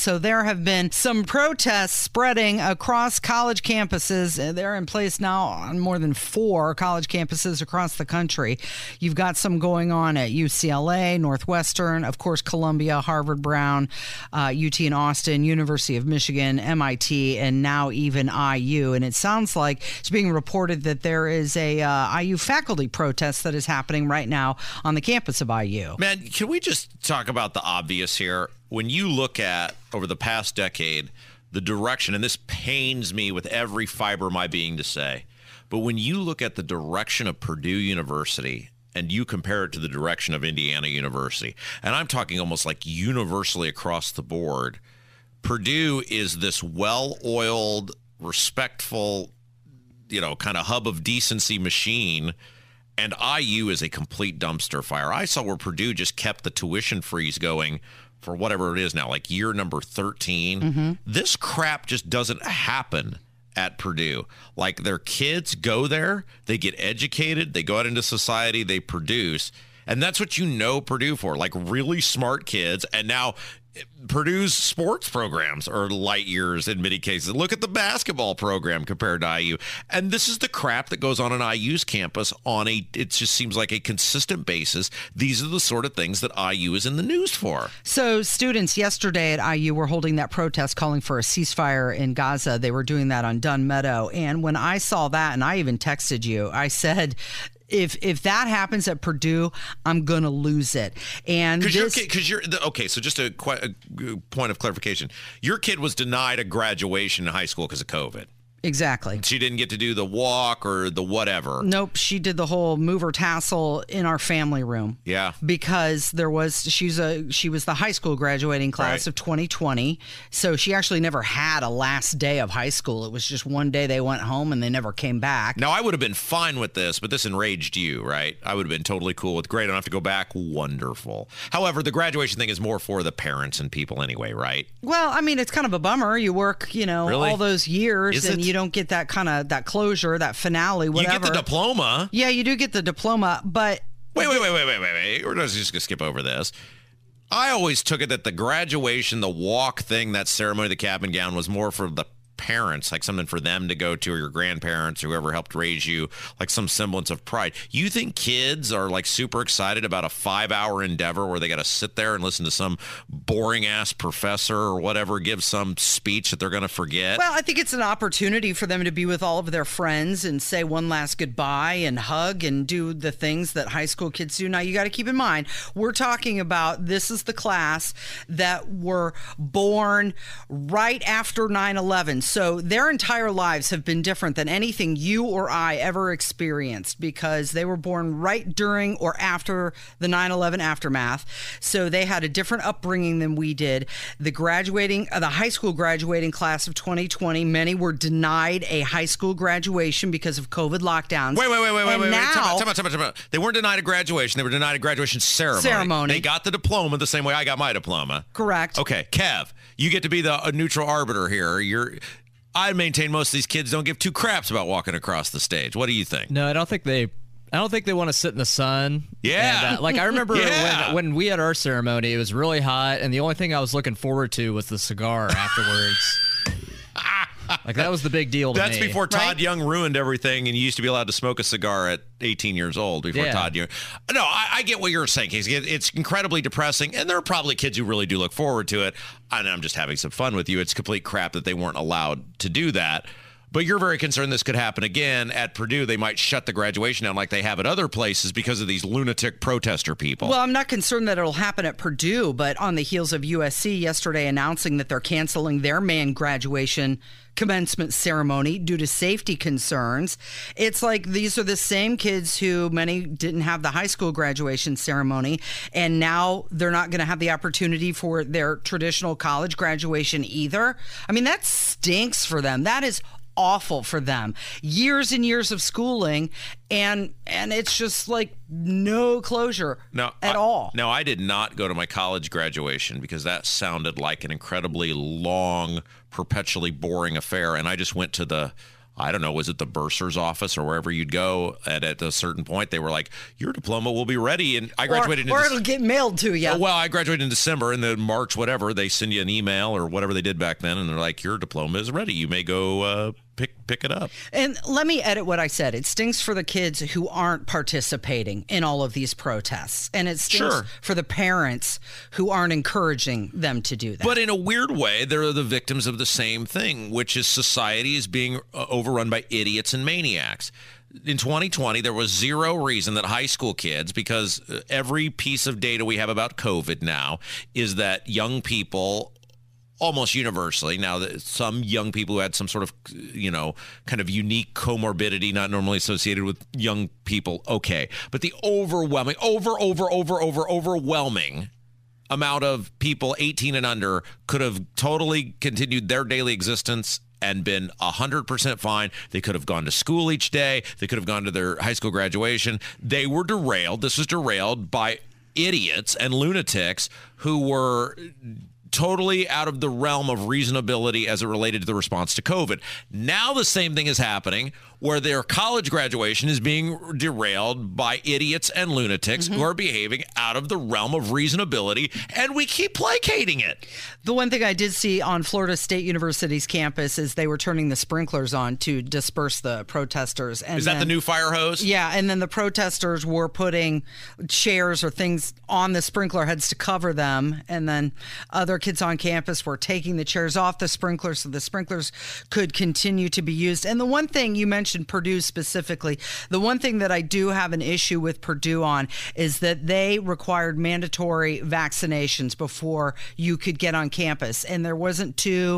So there have been some protests spreading across college campuses. They're in place now on more than 4 college campuses across the country. You've got some going on at UCLA, Northwestern, of course, Columbia, Harvard, Brown, UT in Austin, University of Michigan, MIT, and now even IU. And it sounds like it's being reported that there is a IU faculty protest that is happening right now on the campus of IU. Man, can we just talk about the obvious here? When you look at, over the past decade, the direction, and this pains me with every fiber of my being to say, but when you look at the direction of Purdue University and you compare it to the direction of Indiana University, and I'm talking almost like universally across the board, Purdue is this well-oiled, respectful, kind of hub of decency machine, and IU is a complete dumpster fire. I saw where Purdue just kept the tuition freeze going for whatever it is now, like year number 13. Mm-hmm. This crap just doesn't happen at Purdue. Like, their kids go there, they get educated, they go out into society, they produce, and that's what you know Purdue for, like really smart kids. And now Purdue's sports programs are light years in many cases. Look at the basketball program compared to IU. And this is the crap that goes on IU's campus it just seems like a consistent basis. These are the sort of things that IU is in the news for. So students yesterday at IU were holding that protest calling for a ceasefire in Gaza. They were doing that on Dunn Meadow. And when I saw that, and I even texted you, I said, If that happens at Purdue, I'm gonna lose it. And so just a point of clarification: your kid was denied a graduation in high school because of COVID. Exactly. She didn't get to do the walk or the whatever. Nope. She did the whole mover tassel in our family room. Yeah. Because she was the high school graduating class of 2020. So she actually never had a last day of high school. It was just one day they went home and they never came back. Now, I would have been fine with this, but this enraged you, right? I would have been totally cool with, great, I don't have to go back. Wonderful. However, the graduation thing is more for the parents and people anyway, right? Well, I mean, it's kind of a bummer. You work, really? all those years you don't get that that closure, that finale, whatever. You get the diploma. Yeah, you do get the diploma, but... Wait. We're just going to skip over this. I always took it that the graduation, the walk thing, that ceremony, the cap and gown, was more for the parents, like something for them to go to, or your grandparents, or whoever helped raise you, like some semblance of pride. You think kids are like super excited about a 5-hour endeavor where they got to sit there and listen to some boring ass professor or whatever give some speech that they're going to forget? Well, I think it's an opportunity for them to be with all of their friends and say one last goodbye and hug and do the things that high school kids do. Now, you got to keep in mind, we're talking about, this is the class that were born right after 9/11. So their entire lives have been different than anything you or I ever experienced, because they were born right during or after the 9/11 aftermath. So they had a different upbringing than we did. The high school graduating class of 2020, many were denied a high school graduation because of COVID lockdowns. Wait. Time out. They weren't denied a graduation. They were denied a graduation ceremony. They got the diploma the same way I got my diploma. Correct. Okay, Kev, you get to be the neutral arbiter here. I maintain most of these kids don't give two craps about walking across the stage. What do you think? No, I don't think they want to sit in the sun. Yeah. And, I remember when we had our ceremony, it was really hot, and the only thing I was looking forward to was the cigar afterwards. Like, that was the big deal to me. That's before Todd Young ruined everything, and you used to be allowed to smoke a cigar at 18 years old before Todd Young. No, I get what you're saying. It's incredibly depressing, and there are probably kids who really do look forward to it. And I'm just having some fun with you. It's complete crap that they weren't allowed to do that. But you're very concerned this could happen again at Purdue. They might shut the graduation down like they have at other places because of these lunatic protester people. Well, I'm not concerned that it'll happen at Purdue, but on the heels of USC yesterday announcing that they're canceling their main graduation commencement ceremony due to safety concerns, it's like these are the same kids who many didn't have the high school graduation ceremony, and now they're not going to have the opportunity for their traditional college graduation either. I mean, that stinks for them. That is awful for them. Years and years of schooling, and it's just like no closure at all. No, I did not go to my college graduation because that sounded like an incredibly long, perpetually boring affair, and I just went to the I don't know, was it the bursar's office or wherever you'd go, and at a certain point they were like, your diploma will be ready. And I graduated or it'll get mailed to you. Well, I graduated in December, and then March, whatever, they send you an email or whatever they did back then, and they're like, your diploma is ready. You may go pick it up. And let me edit what I said. It stinks for the kids who aren't participating in all of these protests. And it stinks for the parents who aren't encouraging them to do that. But in a weird way, they're the victims of the same thing, which is society is being overrun by idiots and maniacs. In 2020, there was zero reason that high school kids, because every piece of data we have about COVID now is that young people, almost universally, now that some young people who had some sort of, kind of unique comorbidity not normally associated with young people, okay. But the overwhelming, overwhelming amount of people 18 and under could have totally continued their daily existence and been 100% fine. They could have gone to school each day. They could have gone to their high school graduation. They were derailed. This was derailed by idiots and lunatics who were totally out of the realm of reasonability as it related to the response to COVID. Now the same thing is happening where their college graduation is being derailed by idiots and lunatics who are behaving out of the realm of reasonability, and we keep placating it. The one thing I did see on Florida State University's campus is they were turning the sprinklers on to disperse the protesters. And is that the new fire hose? Yeah, and then the protesters were putting chairs or things on the sprinkler heads to cover them, and then other kids on campus were taking the chairs off the sprinklers so the sprinklers could continue to be used. And the one thing you mentioned, Purdue specifically, the one thing that I do have an issue with Purdue on is that they required mandatory vaccinations before you could get on campus. And there wasn't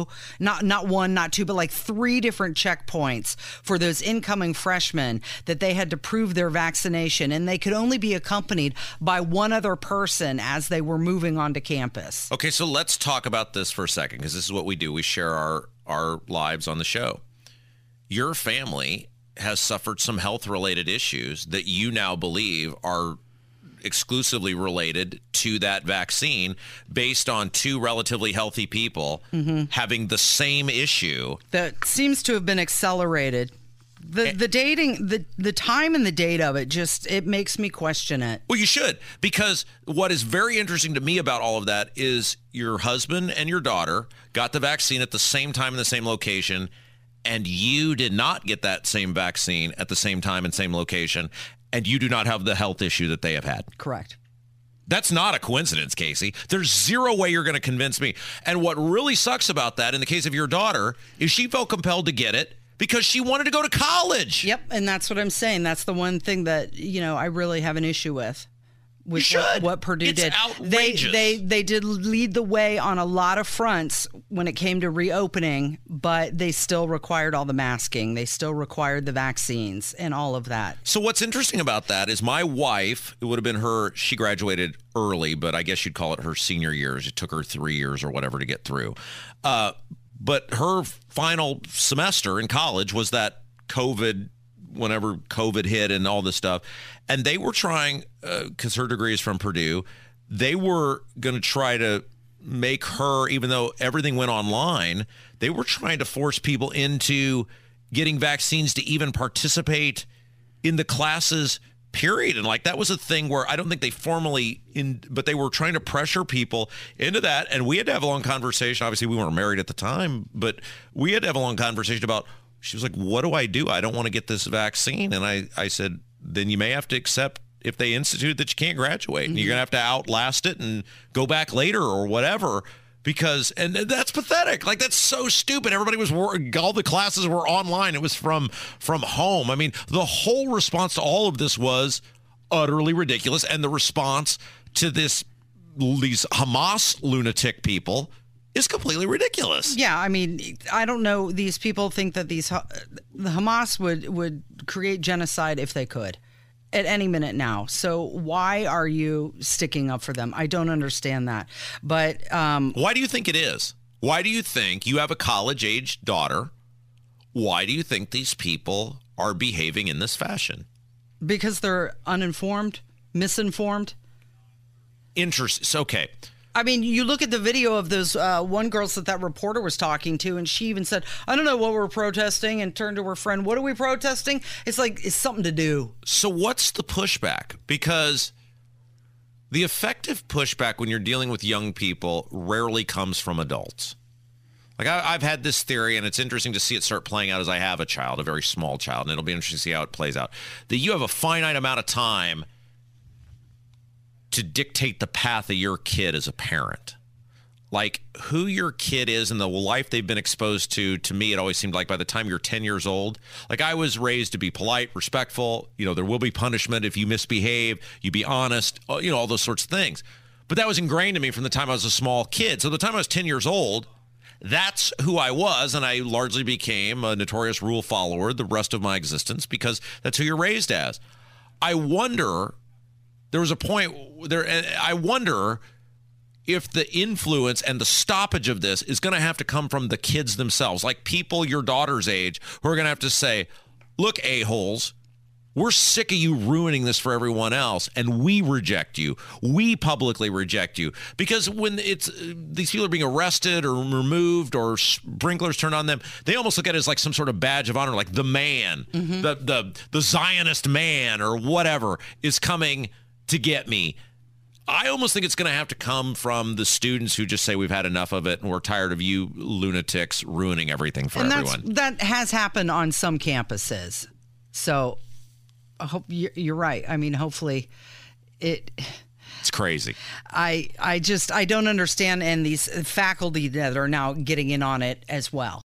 not one, not two, but like 3 different checkpoints for those incoming freshmen that they had to prove their vaccination. And they could only be accompanied by one other person as they were moving onto campus. Okay, so let's talk about this for a second, because this is what we do. We share our lives on the show. Your family has suffered some health-related issues that you now believe are exclusively related to that vaccine based on 2 relatively healthy people having the same issue. That seems to have been accelerated. The dating, the time and the date of it, it makes me question it. Well, you should, because what is very interesting to me about all of that is your husband and your daughter got the vaccine at the same time in the same location, and you did not get that same vaccine at the same time and same location, and you do not have the health issue that they have had. Correct. That's not a coincidence, Casey. There's zero way you're going to convince me. And what really sucks about that, in the case of your daughter, is she felt compelled to get it because she wanted to go to college. Yep, and that's what I'm saying. That's the one thing that, I really have an issue with. What Purdue did. Outrageous. They did lead the way on a lot of fronts when it came to reopening, but they still required all the masking. They still required the vaccines and all of that. So what's interesting about that is my wife, it would have been she graduated early, but I guess you'd call it her senior years. It took her 3 years or whatever to get through. But her final semester in college was that COVID, whenever COVID hit and all this stuff. And they were trying, because her degree is from Purdue, they were going to try to make her, even though everything went online, they were trying to force people into getting vaccines to even participate in the classes, period. And like that was a thing where I don't think they formally, but they were trying to pressure people into that. And we had to have a long conversation. Obviously, we weren't married at the time, but we had to have a long conversation about, she was like, what do I do? I don't want to get this vaccine. And I said, then you may have to accept if they institute that you can't graduate and you're going to have to outlast it and go back later or whatever, and that's pathetic. Like, that's so stupid. Everybody was all the classes were online. It was from home. I mean, the whole response to all of this was utterly ridiculous. And the response to these Hamas lunatic people is completely ridiculous. Yeah, I mean, I don't know. These people think that the Hamas would create genocide if they could at any minute now. So why are you sticking up for them? I don't understand that. But why do you think it is? Why do you think you have a college-aged daughter? Why do you think these people are behaving in this fashion? Because they're uninformed, misinformed. Okay. I mean, you look at the video of those one girls that reporter was talking to, and she even said, I don't know what we're protesting, and turned to her friend, what are we protesting? It's like, it's something to do. So what's the pushback? Because the effective pushback when you're dealing with young people rarely comes from adults. Like I've had this theory, and it's interesting to see it start playing out as I have a child, a very small child, and it'll be interesting to see how it plays out. That you have a finite amount of time to dictate the path of your kid as a parent. Like who your kid is and the life they've been exposed to me, it always seemed like by the time you're 10 years old, like I was raised to be polite, respectful, there will be punishment if you misbehave, you be honest, all those sorts of things. But that was ingrained in me from the time I was a small kid. So the time I was 10 years old, that's who I was, and I largely became a notorious rule follower the rest of my existence because that's who you're raised as. I wonder, there was a point there, and I wonder if the influence and the stoppage of this is going to have to come from the kids themselves, like people your daughter's age who are going to have to say, look, a-holes, we're sick of you ruining this for everyone else, and we reject you. We publicly reject you. Because when these people are being arrested or removed or sprinklers turned on them, they almost look at it as like some sort of badge of honor, like the man, the Zionist man or whatever is coming to get me. I almost think it's going to have to come from the students who just say we've had enough of it and we're tired of you lunatics ruining everything for everyone. That has happened on some campuses. So I hope you're right. I mean, hopefully it's crazy. I don't understand. And these faculty that are now getting in on it as well.